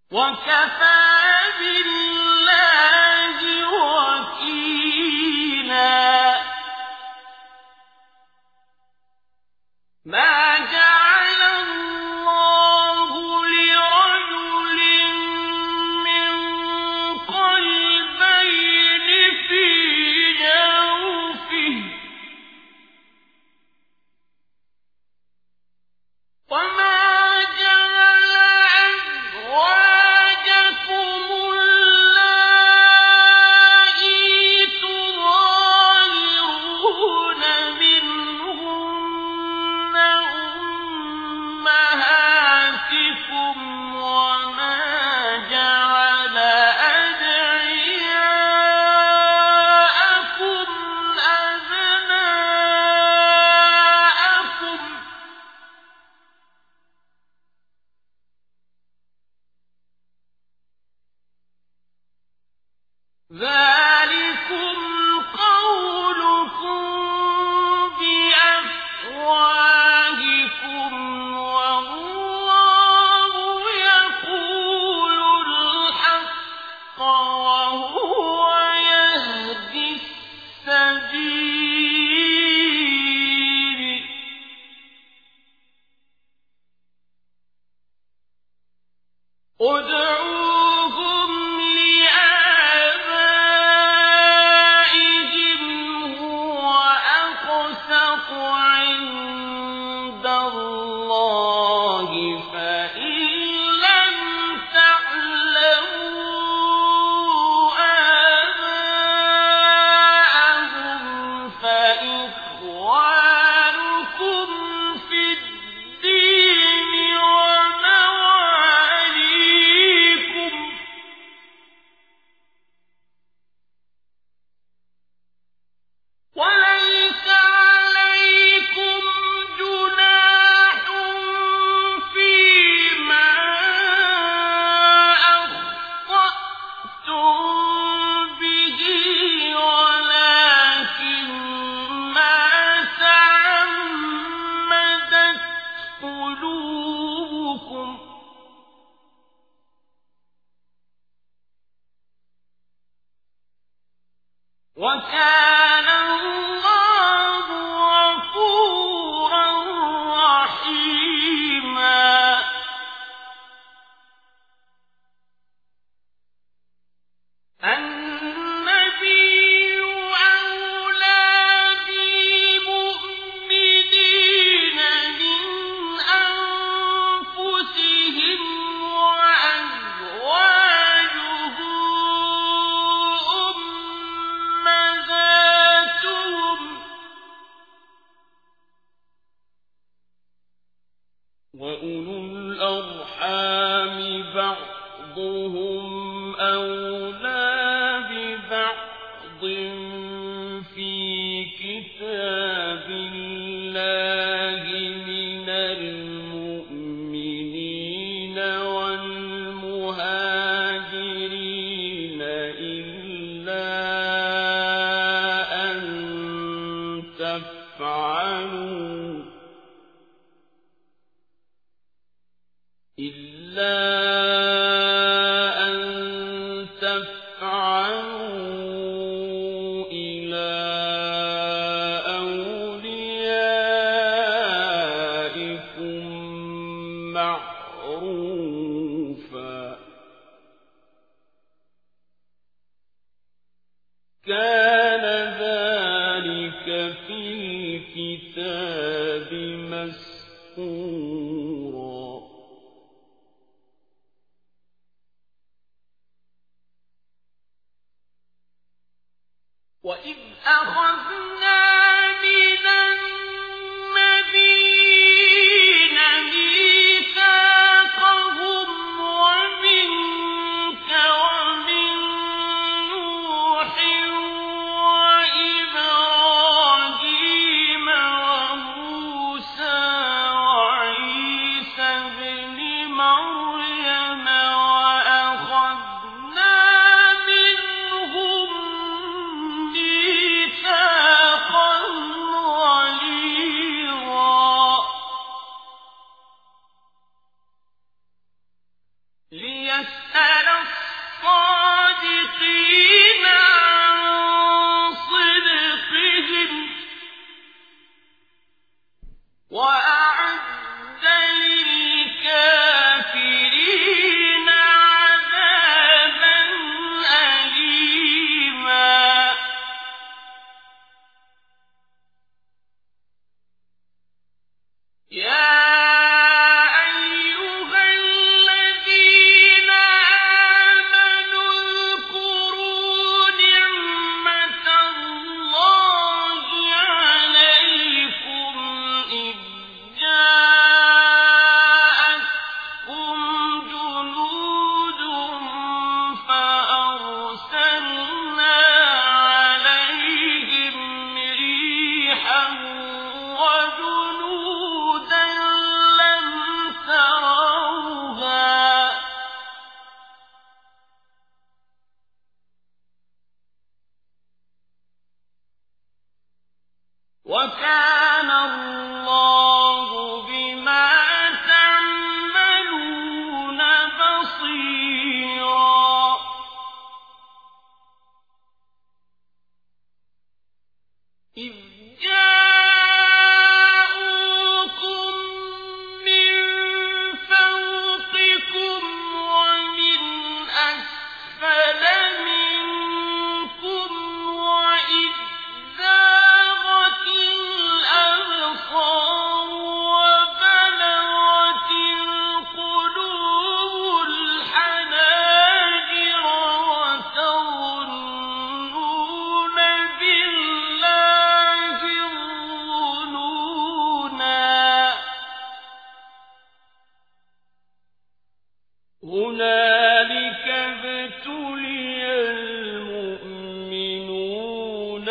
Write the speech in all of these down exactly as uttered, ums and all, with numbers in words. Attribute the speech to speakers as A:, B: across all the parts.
A: وكفى بالله وكيلا ما جعل الله لرجل من قلبين في جوفه وما ذلكم قولكم بأفواهكم والله يقول الحق وهو يهدي السبيل ادعوهم عند الله فإن لم تعلموا آباءهم فإخوانكم في الدين ومواليكم وليس عليكم جناح فيما أخطأتم به ولكن ما تعمدت قلوبكم وكان الله غفورا رحيما النبي أولى بالمؤمنين من أنفسهم وأزواجه أمهاتهم وأولو الأرحام بعضهم أولى ببعض في كتاب الله من المؤمنين والمهاجرين إلا أن تفعلوا إلا أن تفعلوا إلى أوليائكم معروفا كان ذلك في الكتاب مسطورا وإذ أخذنا من النبيين ميثاقهم ومنك ومن نوح وإبراهيم وموسى وعيسى ابن مريم وأخذنا منهم ميثاقا الصادقين عن صدقهم وأعد للكافرين عذابا أليما يا وكان الله بما تعملون بصيرا إذ جاءوكم من فوقكم ومن أسفل منكم وإذ زاغت الأبصار وبلغت القلوب الحناجر وتظنون بالله الظنونا هنالك ابتلي المؤمنون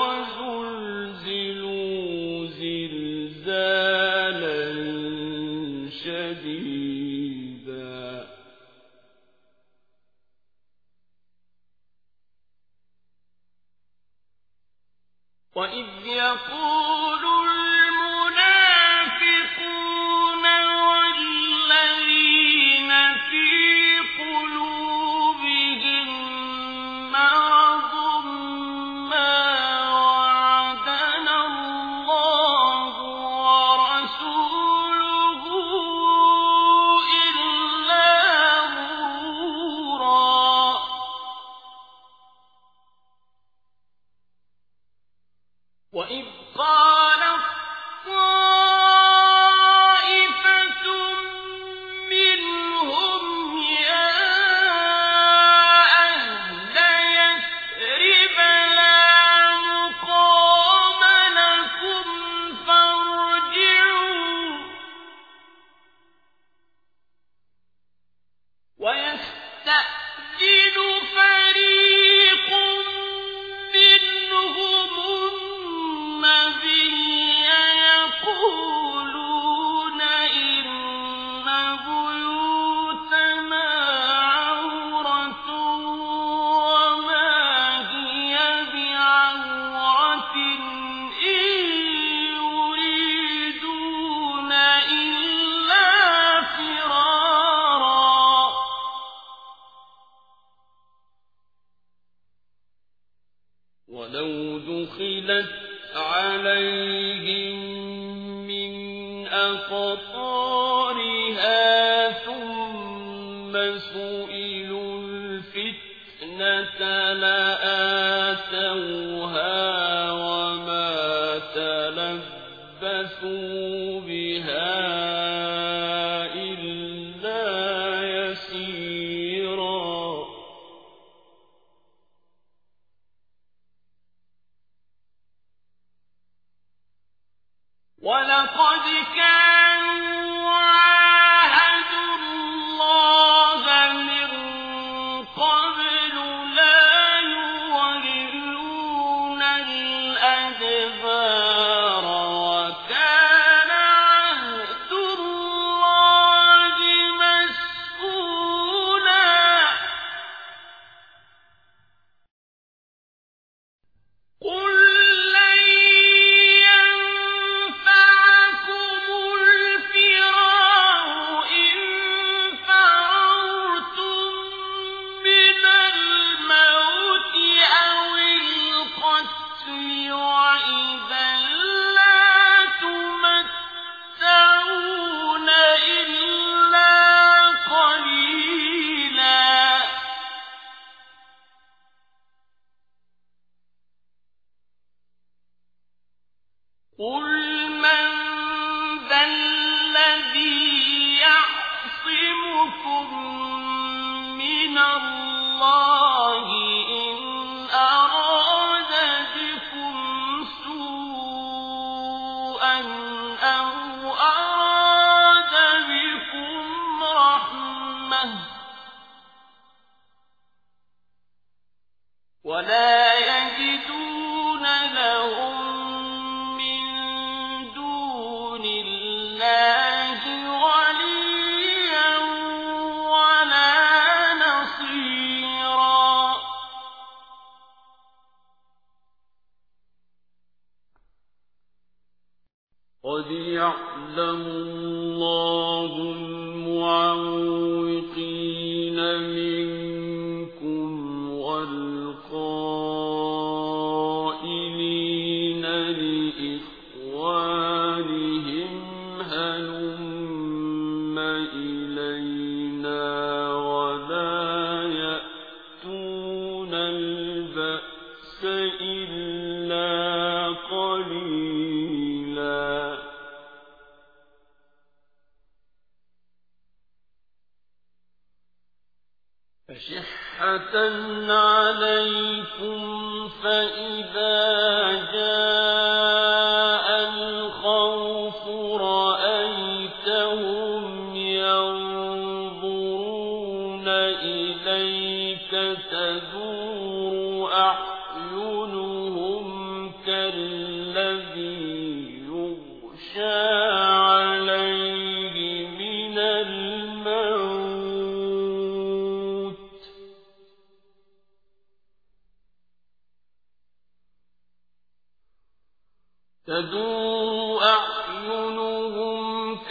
A: وزلزلوا زلزالا شديدا وإذ يقول المنافقون والذين في قلوبهم مرض ما وعدنا الله ورسوله إلا غرورا وإذ قالت طائفة منهم يا أهل يثرب لا مقام لكم فارجعوا ويستأذن فريق منهم النبي يقولون إن بيوتنا عورة وما هي بعورة إن يريدون إلا فرارا ولو دخلت عليهم من أقطارها ثم سئلوا الفتنة لآتوها وما تلبثوا بها إلا يسيرا ولقد كانوا عاهدوا الله من قبل لا يولون الأدبار وكان اللَّهِ إِنْ أَرَادَ بِكُمْ سُوءًا أَوْ أَرَادَ بِكُمْ رَحْمَةً وَلَا يَجِدُونَ لَهُم مِّن دُونِ اللَّهِ وَلِيًّا وَلَا نَصِيرًا. قَدْ يَعْلَمُ اللَّهُ الْمُعَوِّقِينَ مِنكُمْ والقائلين لإخوانهم هلم إلينا ولا يأتون البأس إلا قليلا. أشحة عليكم فإذا جاء الخوف رأيتهم ينظرون إليك تدور أعينهم كالذي يغشى عليه من الموت تدور أعينهم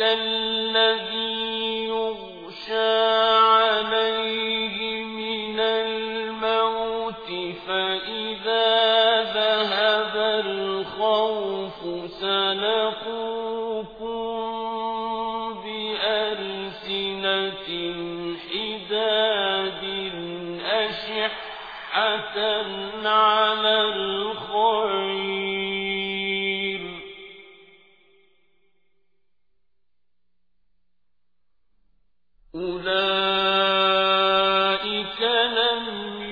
A: كالذي يغشى عليه من الموت فإذا ذهب الخوف سلقوكم بألسنة حداد أشحة على الخير أولئك لم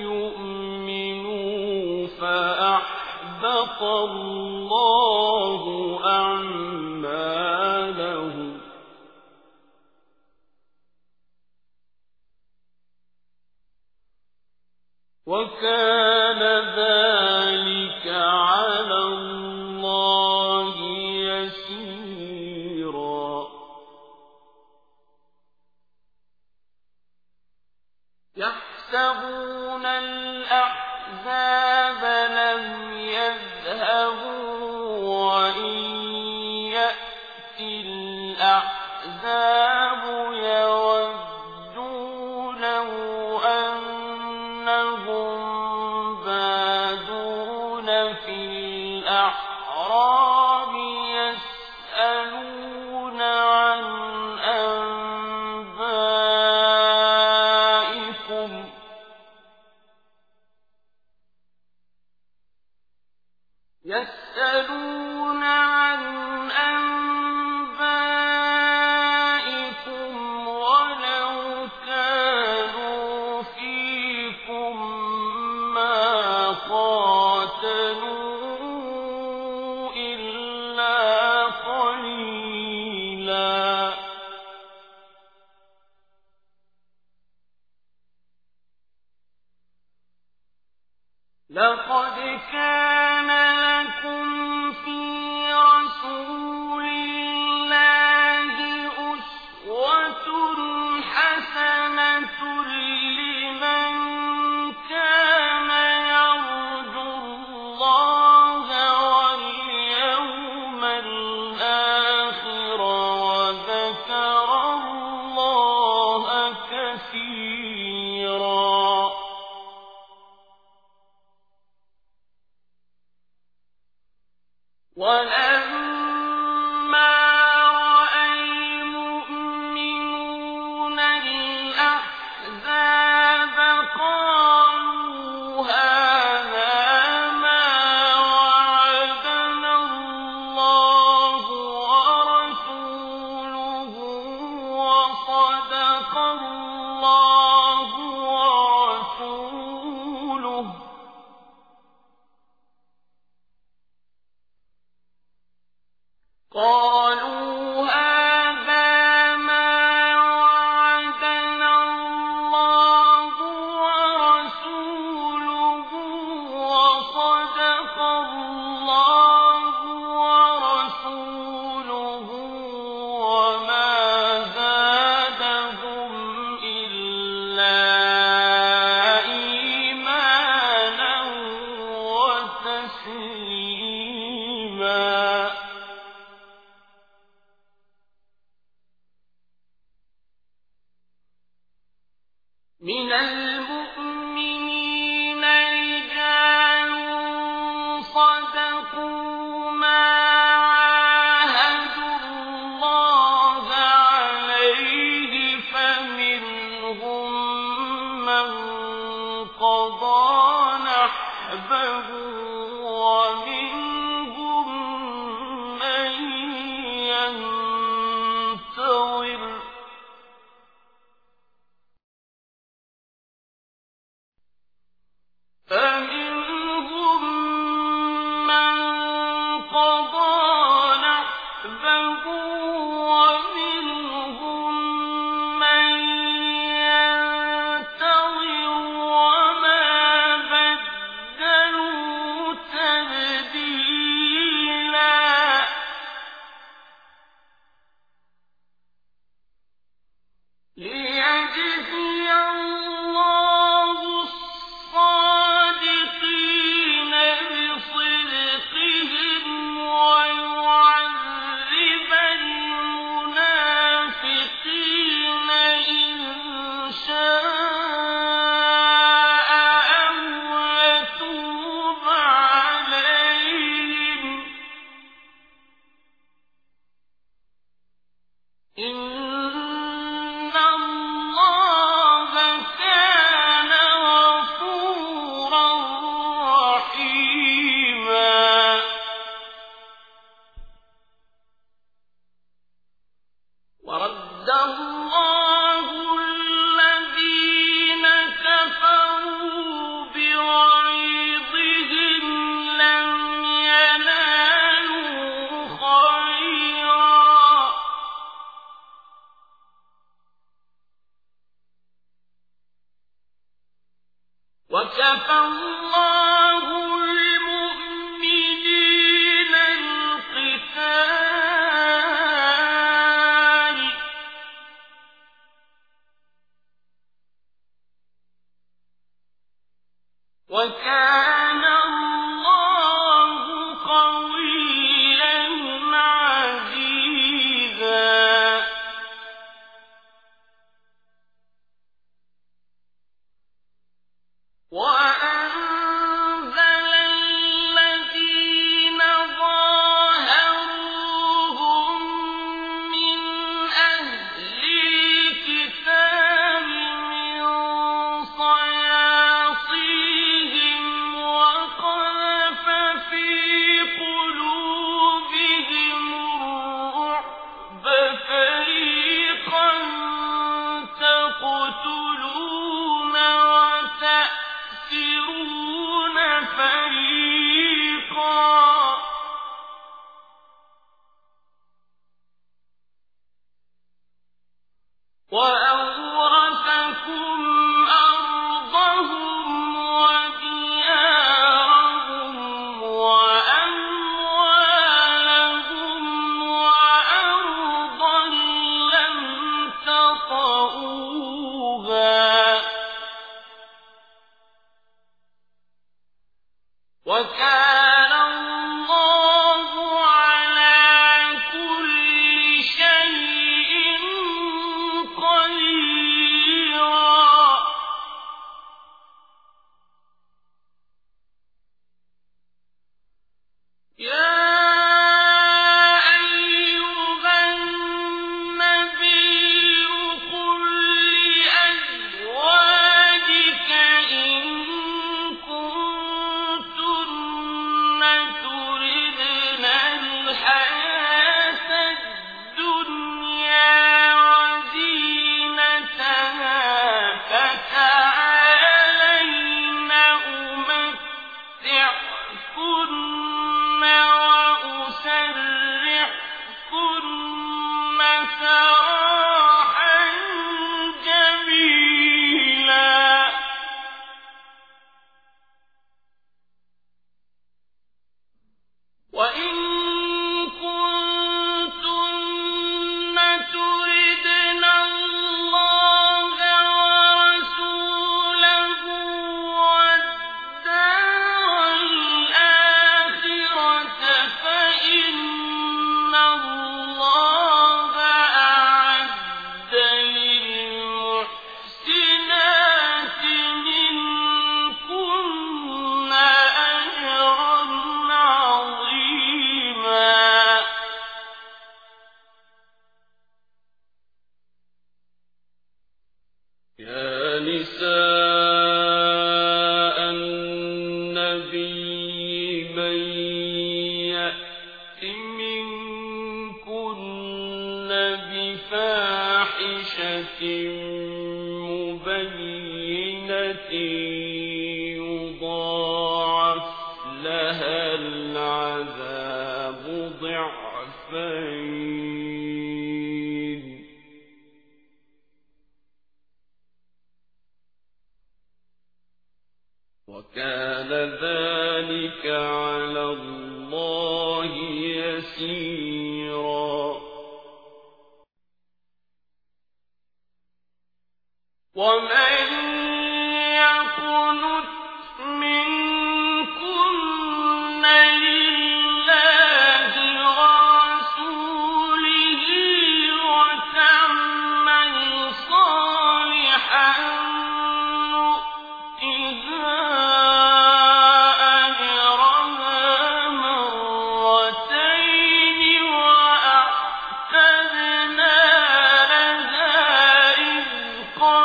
A: يؤمنوا فأحبط الله أعمالهم وكان ذلك على الله يسيرا. يحسبون الأحزاب لم يذهبوا وإن يأتي الأحزاب يودوا لو أنهم بادون في الأعراب يسألون عن أنبائكم يسألون عن أنبائكم ولو كانوا فيكم ما قاتلوا إلا قليلا. لقد كان لكم في رسول الله أسوة حسنة لمن كان يرجو الله واليوم الآخر وذكر الله كثيرا. ولما رأى المؤمنون الأحزاب قالوا هذا ما وعدنا الله ورسوله وصدق الله من المؤمنين رجال صدقوا ما عاهدوا الله عليه فمنهم من قضى نحبه ومنهم من ينتظر فمنهم من قضى نحبه ومنهم من ينتظر وما بدلوا تبديلا ليجزي الله الصادقين بصدقهم ويعذب المنافقين إن شاء أو يتوب عليهم إن الله كان غفورا رحيما ورد الله الذين كفروا بغيظهم لم ينالوا خيرا وكفى الله المؤمنين القتال وكان الله قويا عزيزا وأنزل الذين ظاهروهم من أهل الكتاب من صياصيهم مبينة يضاعف لها العذاب ضعفين وكان ذلك على الله يسيرا ومن يقنت منكن لله ورسوله وتعمل صالحا نؤتها أجرها مرتين وأعتدنا لها رزقا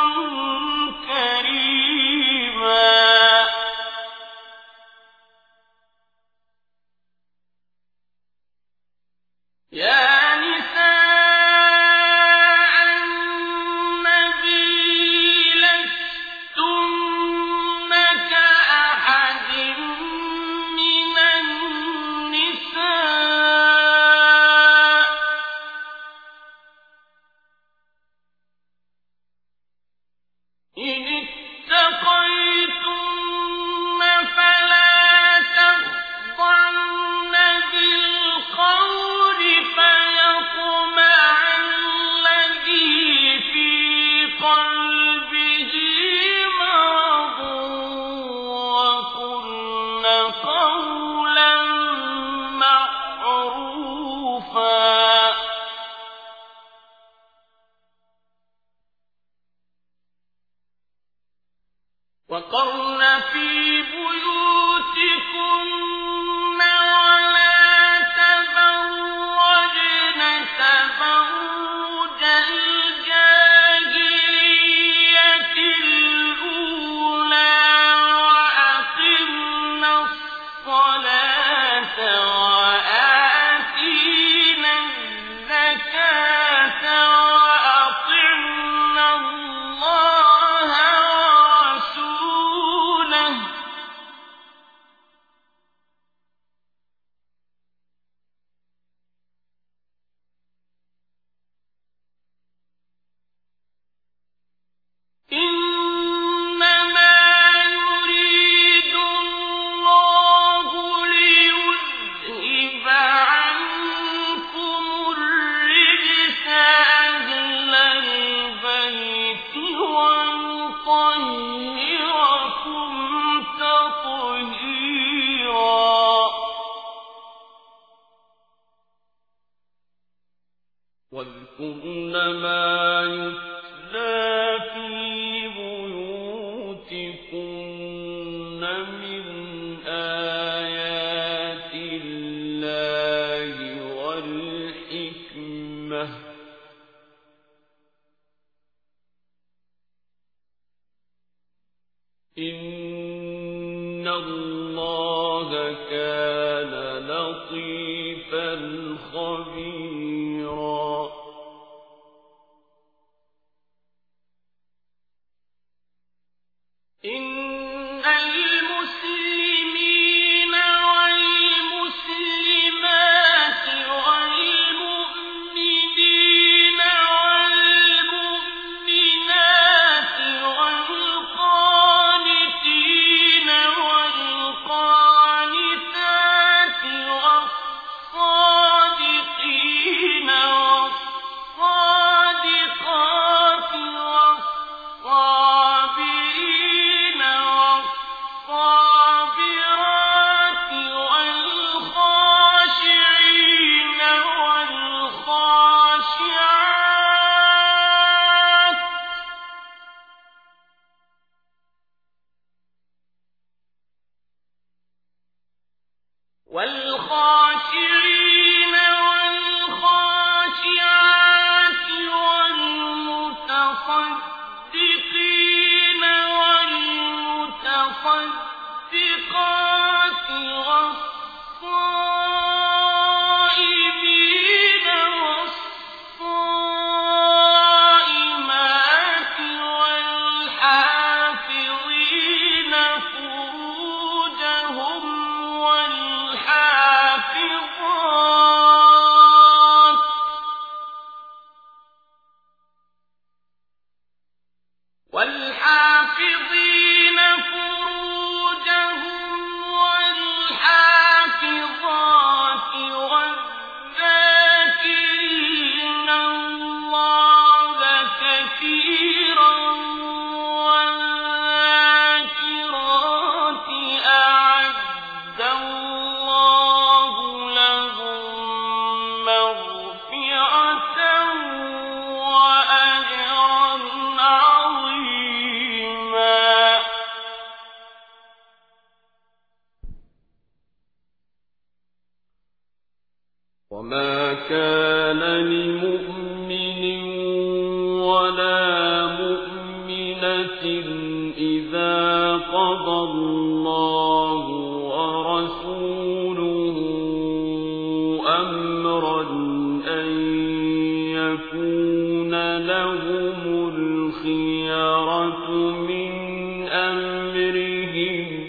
A: كريما يا نساء النبي لستن كأحد من النساء إن اتقيتن فلا تخضعن بالقول فيطمع الذي في قلبه مرض وقلن قولا معروفا وقرن في بيوتكن ولا تبرجن تبرج الجاهلية الأولى وأقمن الصلاة وآتينا الزكاة وأطعنا الله ورسوله إنما يريد الله ليذهب عنكم الرجس أهل البيت ويطهركم تطهيرا واذكرن ما يتلى في بيوتكن من آيات الله والحكمة إن الله كان لطيفا خبيرا إن المسلمين والمسلمات والمؤمنين والمؤمنات والقانتين والقانتات والصادقين والصادقات والصابرين والصابرات والخاشعين والخاشعات والخاشعين والخاشعات والمتصدقين والمتصدقات والصائمين والصائمات
B: كان لمؤمن ولا مؤمنة إذا قضى الله ورسوله أمرا أن يكون لهم الخيرة من أمرهم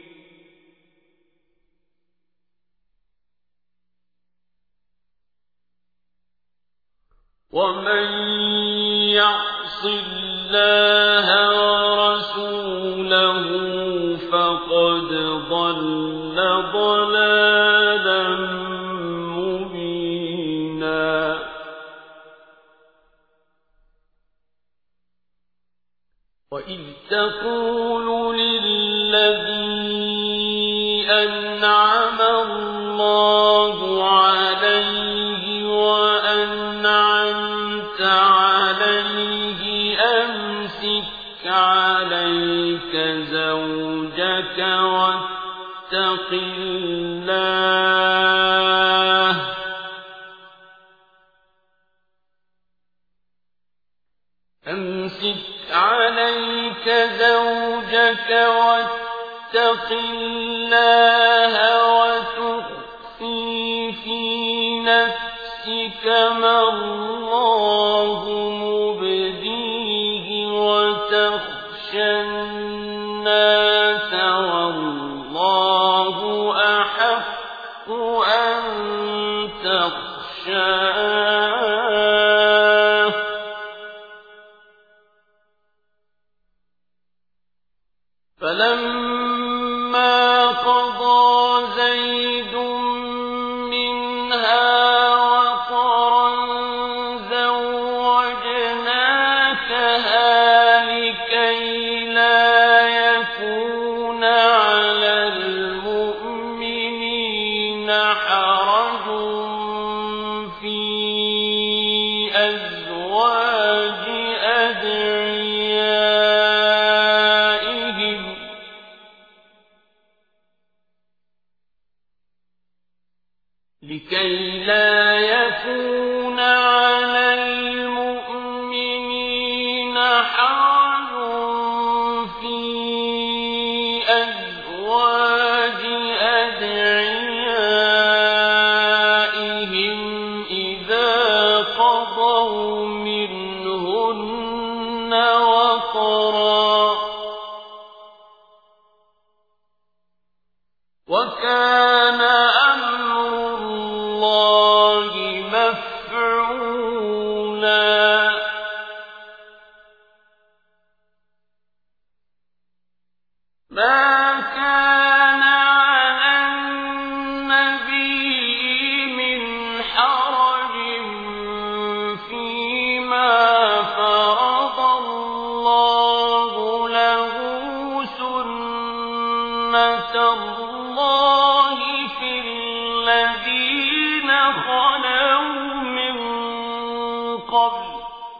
B: ومن يعص الله ورسوله فقد ضل ضلالا مبينا وإذ تقول للذي أنعم الله عليه وأنعمت عليه أمسك عليك زوجك واتق الله أمسك عليك زوجك واتق الله وتخفي في نفسك ما الله مبديه وتخشى الناس والله أحق أن تخشاه فلما قضى زيد منها وطرا زوجناكها لكي لا يكون على المؤمنين حرج في أزواج أدعيائهم لكي لا يكون على المؤمنين حرج في أزواج أدعيائهم إذا قضوا منهن وطرا وكان أمر الله مفعولا ما كان على النبي من حرج فيما فرض الله له سنة الله في الذين خلوا من قبل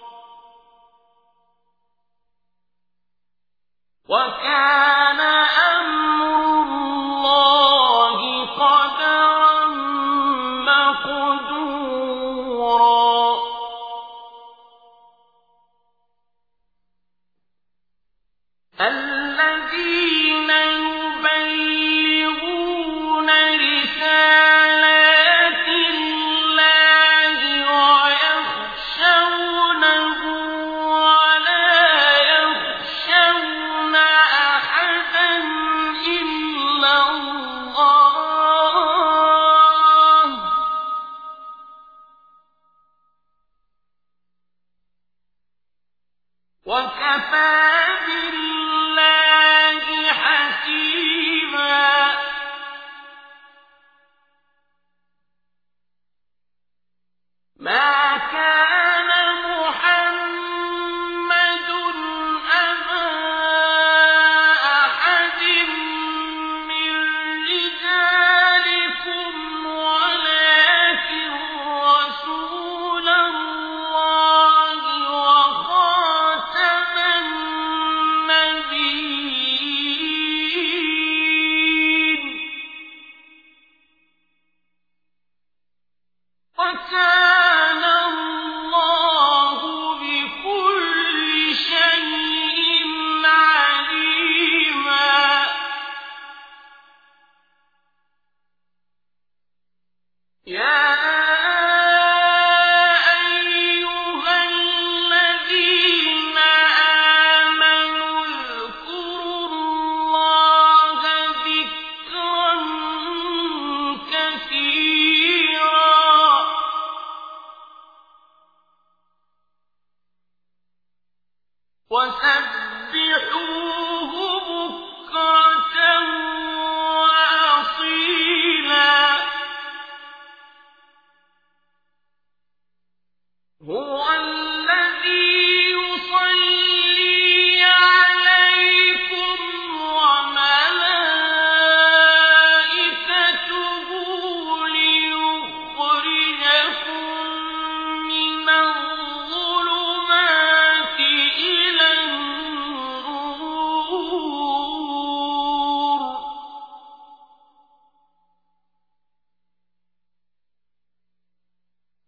B: وكان أمر الله قدرا مقدورا الذين يبلغون رسالات الله ويخشونه ولا يخشون أحدا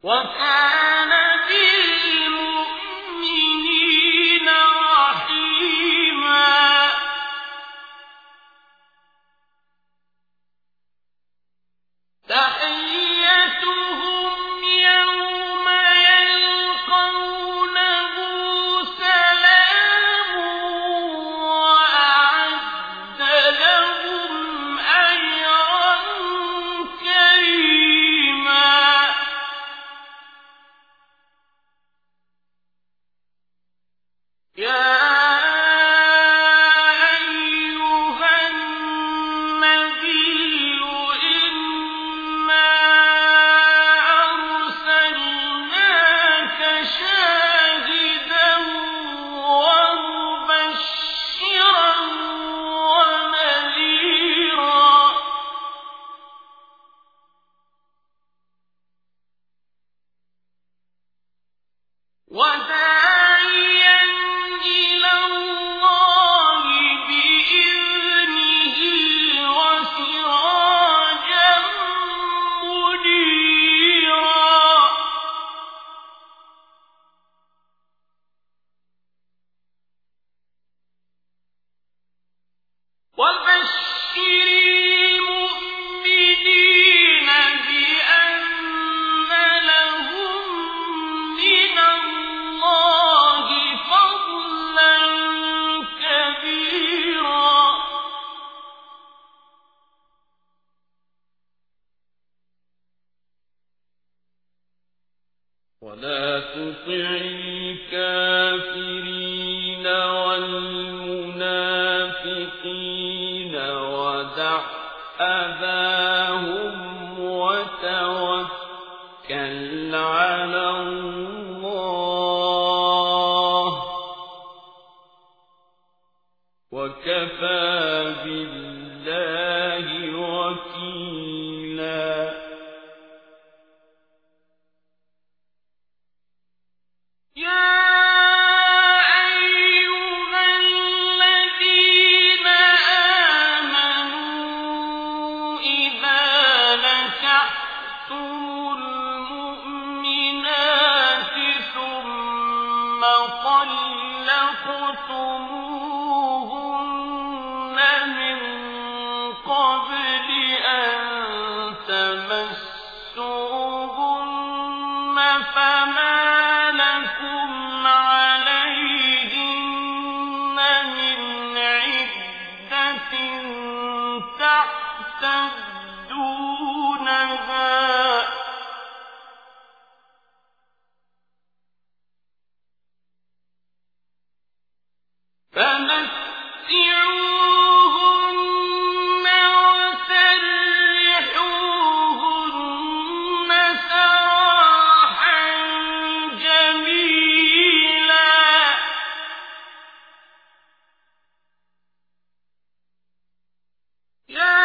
B: وكان بالمؤمنين رحيما تحيتهم يوم يلقونه سلام وأعد لهم أجرا كريما يا وداعيا إلى الله بإذنه وسراجا منيرا وبشر المؤمنين بأن لهم من الله فضلا كبيرا ولا تطع الكافرين والمنافقين ودع أذاهم وتوكل على الله وكفى بالله وكيلا يا أيها الذين آمنوا إذا نكحتم المؤمنات ثم طلقتموهن من قبل أن تمسوهن فما لكم عليهن من عدة تعتدونها فمتعوهن وسرحوهن سراحا جميلا يا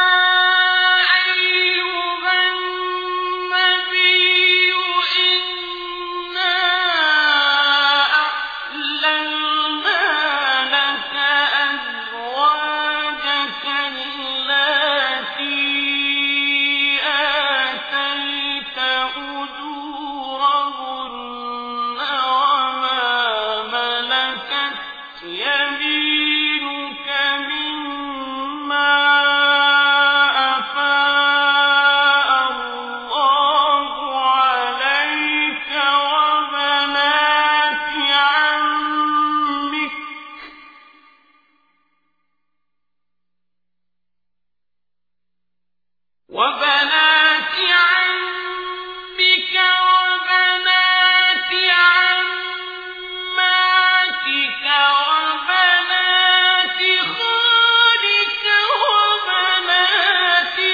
B: أيها النبي إنا أحللنا لك أزواجك التي آتيت أجورهن وما ملكت يمينك مما أفاء الله عليك وبنات عمك وبنات عمك وبنات عماتك وبنات خالك وبنات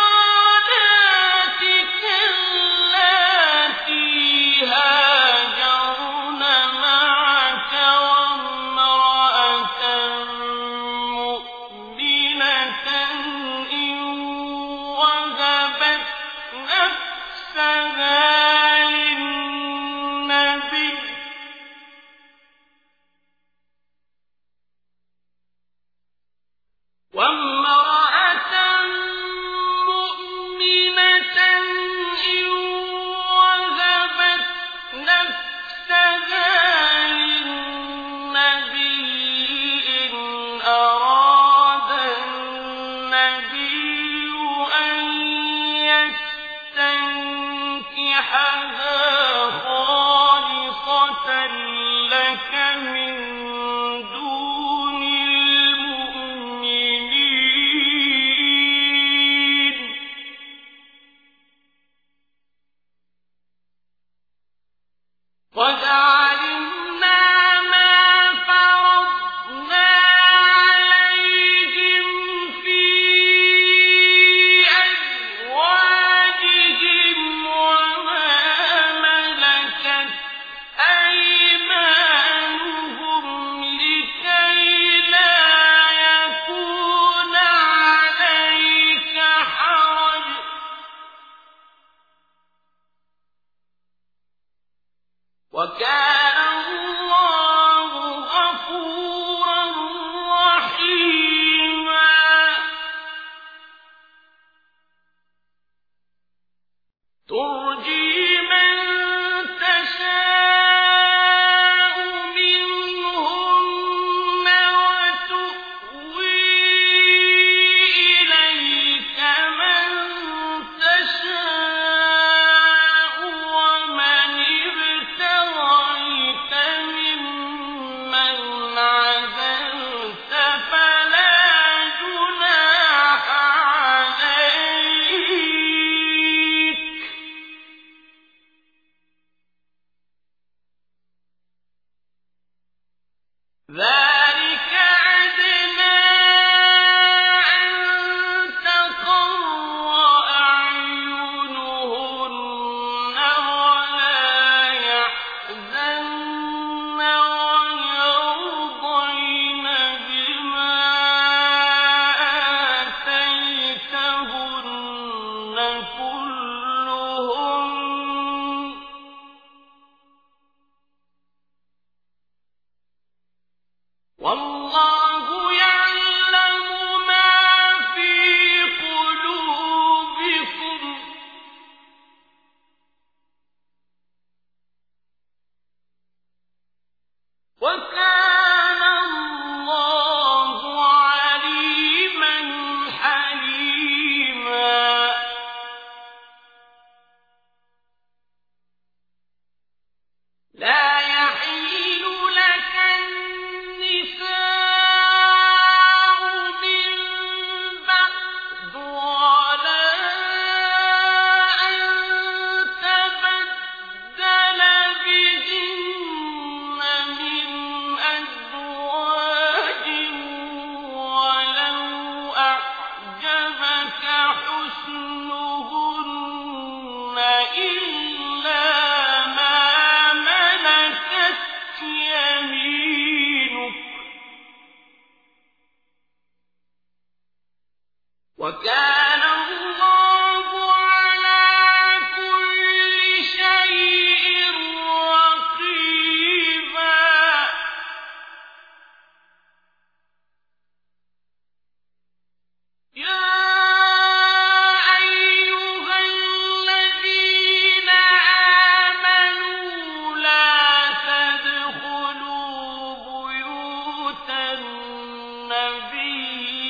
B: خالاتك اللاتي هاجرن معك وامرأة مؤمنة إن وهبت وكان الله على كل شيء رقيبا يا أيها الذين آمنوا لا تدخلوا بيوت النبي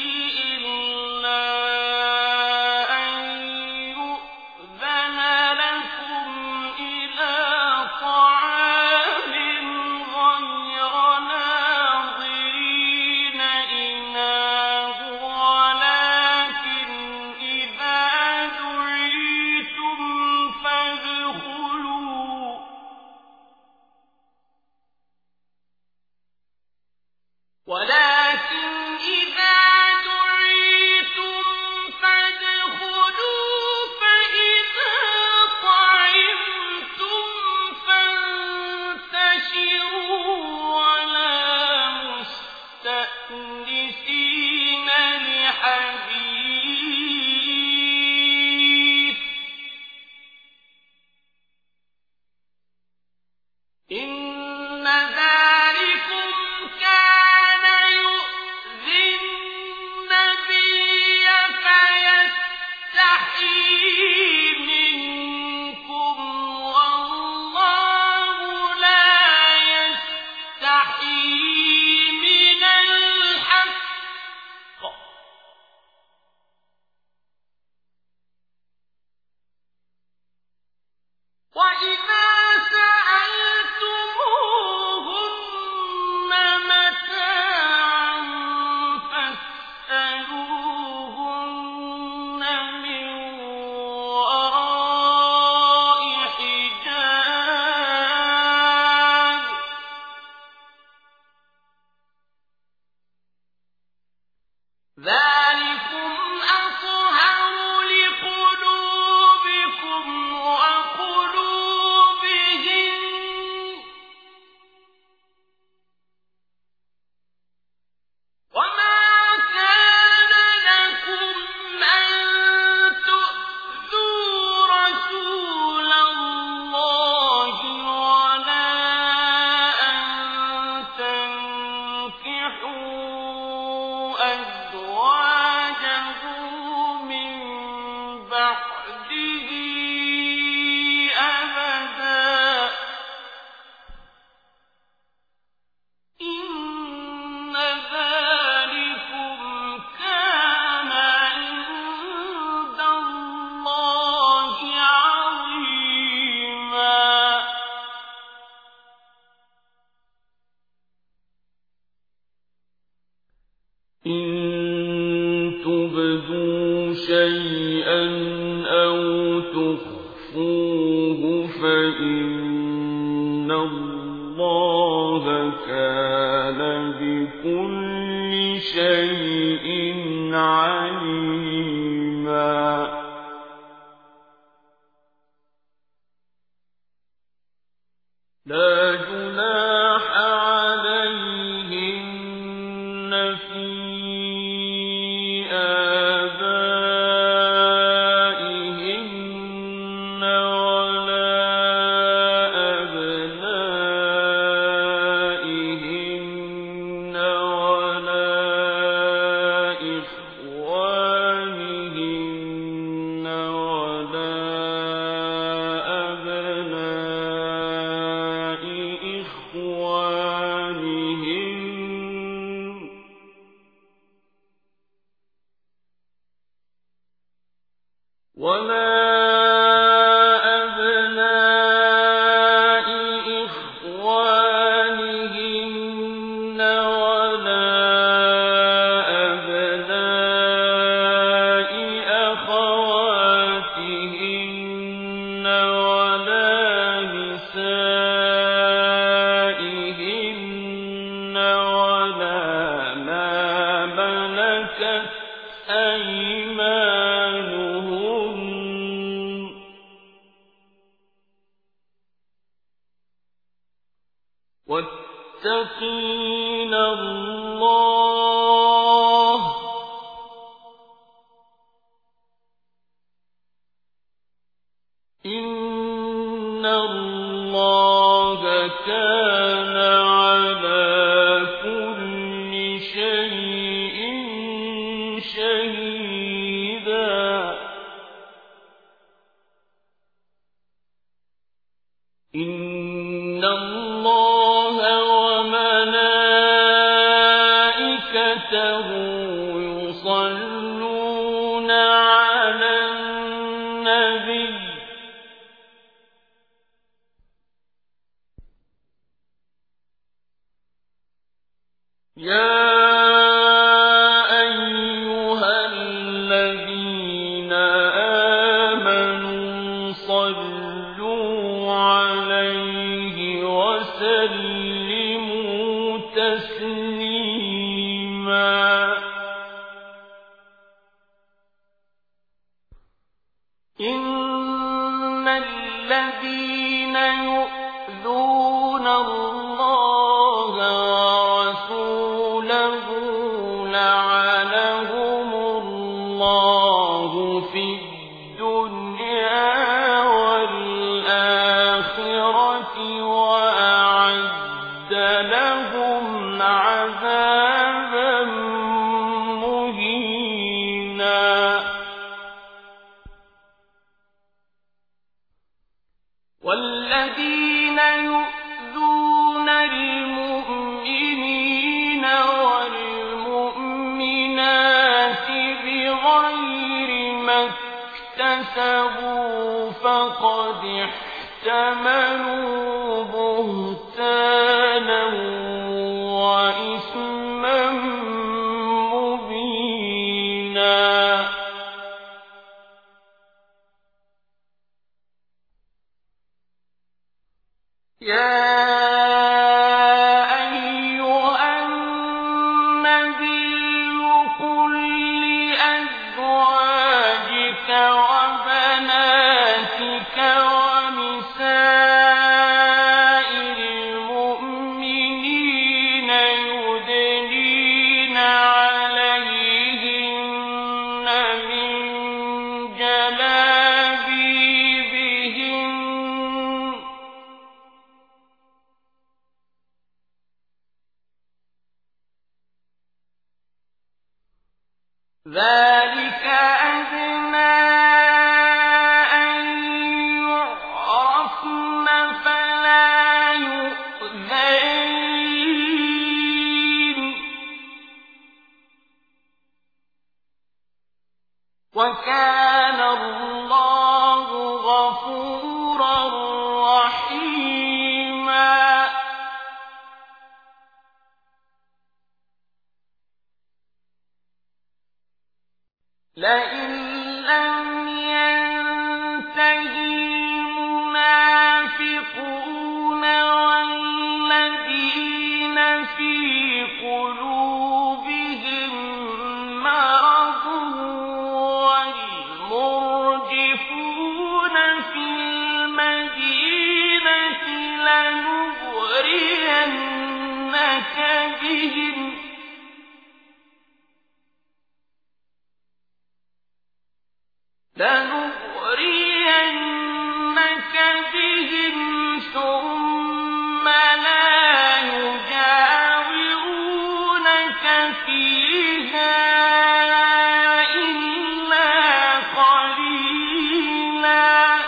B: ولكن إذا دعيتم فادخلوا فإذا طعمتم فانتشروا ولا مستأنسين لحديث إن ذلكم كان يؤذي النبي فيستحيي منكم والله لا يستحيي من الحق وإذا سألتموهن متاعا فاسألوهن من وراء حجاب ذلكم أطهر لقلوبكم وقلوبهم وما كان لكم أن تؤذوا رسول الله ولا أن تنكحوا أزواجه من بعده أبدا إن ذلكم كان عند الله عظيما إن تبدوا شيئا أو تخفوه فإن الله كان بكل شيء عليما لا جناح عليهن في آبائهن ولا أبنائهن ولا إخوانهن ولا أبناء إخوانهن ولا أبناء إخوانهن ولا أبناء أخواتهن ولا نسائهن ولا ما ملكت أيمانهن واتقين الله وملائكته يصلون على النبي يا أيها الذين آمنوا صلوا عليه وسلموا تسليما إن الذين يؤذون الله ورسوله لعنهم الله في الدنيا والآخرة وأعد لهم عذابا مهينا والذين يؤذون المؤمنين والمؤمنات بغير ما اكتسبوا فقد احتملوا بهتانا وإثما مبينا يا أيها النبي قل لأزواجك وبناتك ونساء المؤمنين يدنين عليهن من جلابيبهن ذلك أدنى أن يعرفن فلا يؤذين وكان الله غفورا رحيما لئن لم ينته المنافقون والذين في قلوبهم مرض والمرجفون في المدينة لنغرينك بهم لنغرينك بهم ثم لا يجاورونك فيها إلا قليلا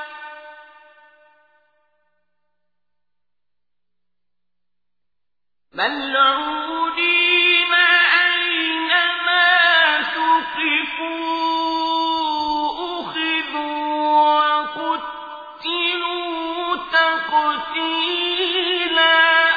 B: ملعونين أينما ثقفوا وقتلوا تقتيلا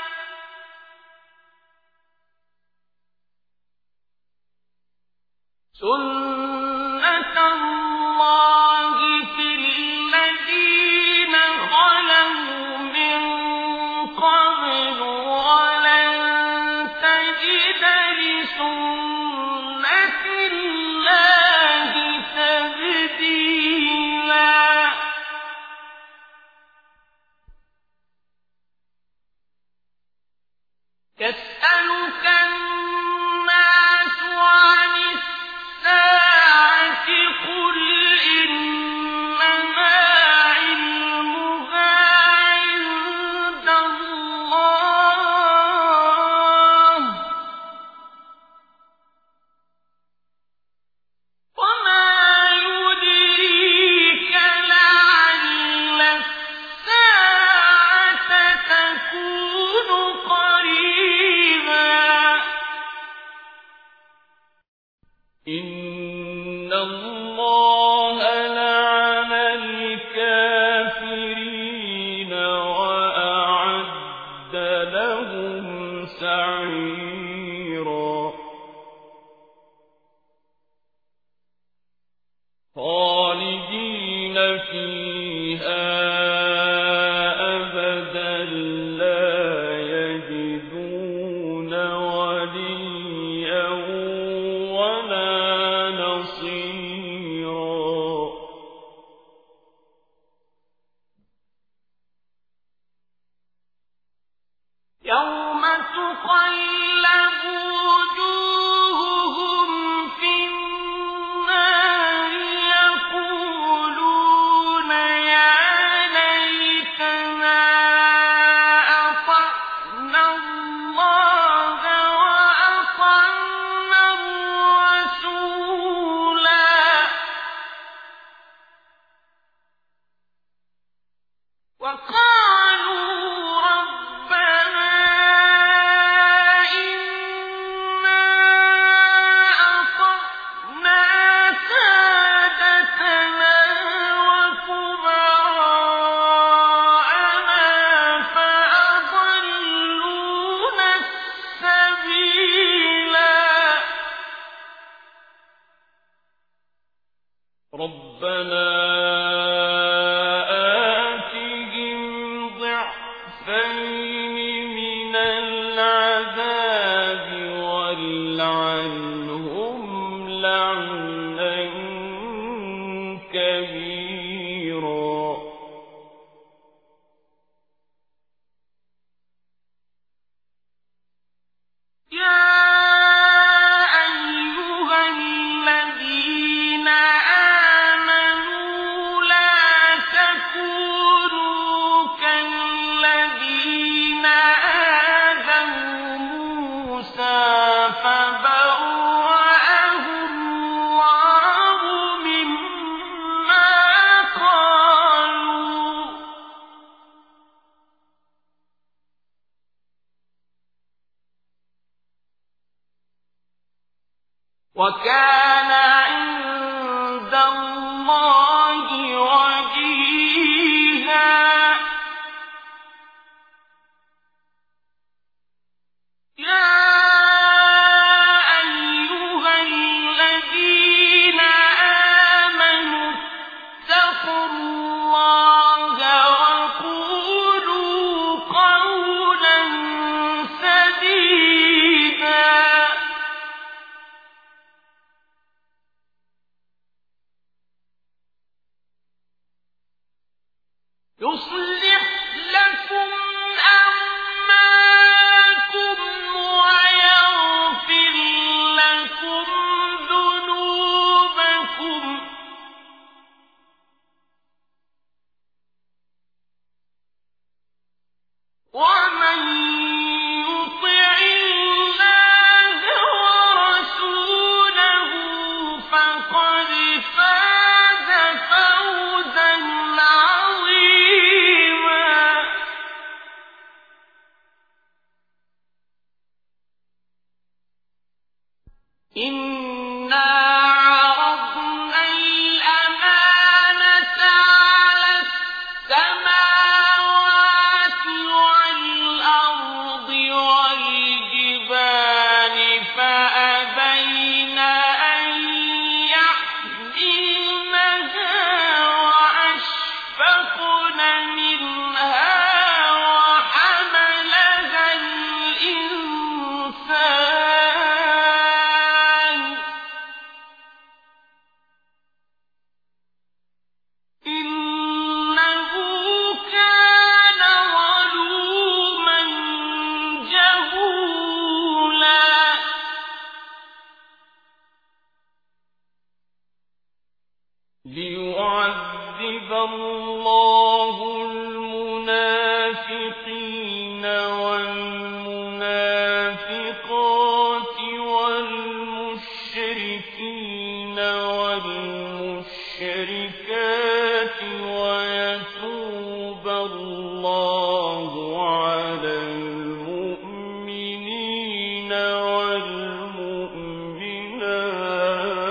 B: سنة الله في الذين خلوا من قبل ولن تجد لسنة الله تبديلا يسألك الناس عن الساعة إن الله لعن الكافرين وأعد لهم سعيرا خالدين فيها أبدا لا يجدون وليا ولا نصيرا
A: يوم تقلب وجوههم في النار يقولون يا ليتنا أطعنا الله وأطعنا الرسولا وقالوا ربنا إنا أطعنا سادتنا وكبراءنا فأضلونا السبيلا
B: ربنا آتهم ضعفين من العذاب والعنهم لعنا كبيرا
A: يا أيها الذين آمنوا لا تكونوا كالذين آذوا موسى فبرأه الله مما قالوا وكان عند الله وجيها يا أيها الذين آمنوا اتقوا الله وقولوا قولا سديدا يصلح لكم أعمالكم ويغفر لكم ذنوبكم ومن يطع الله ورسوله فقد فاز فوزا عظيما إنا عرضنا الأمانة على السماوات والأرض والجبال فأبين أن يحملنها وأشفقن منها وحملها الإنسان إنه كان ظلوما جهولا
B: ليعذب الله المنافقين والمنافقات والمشركين والمشركات ويتوب الله على المؤمنين والمؤمنات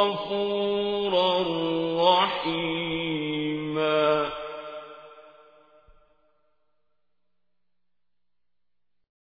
B: غَفُورًا رَّحِيمًا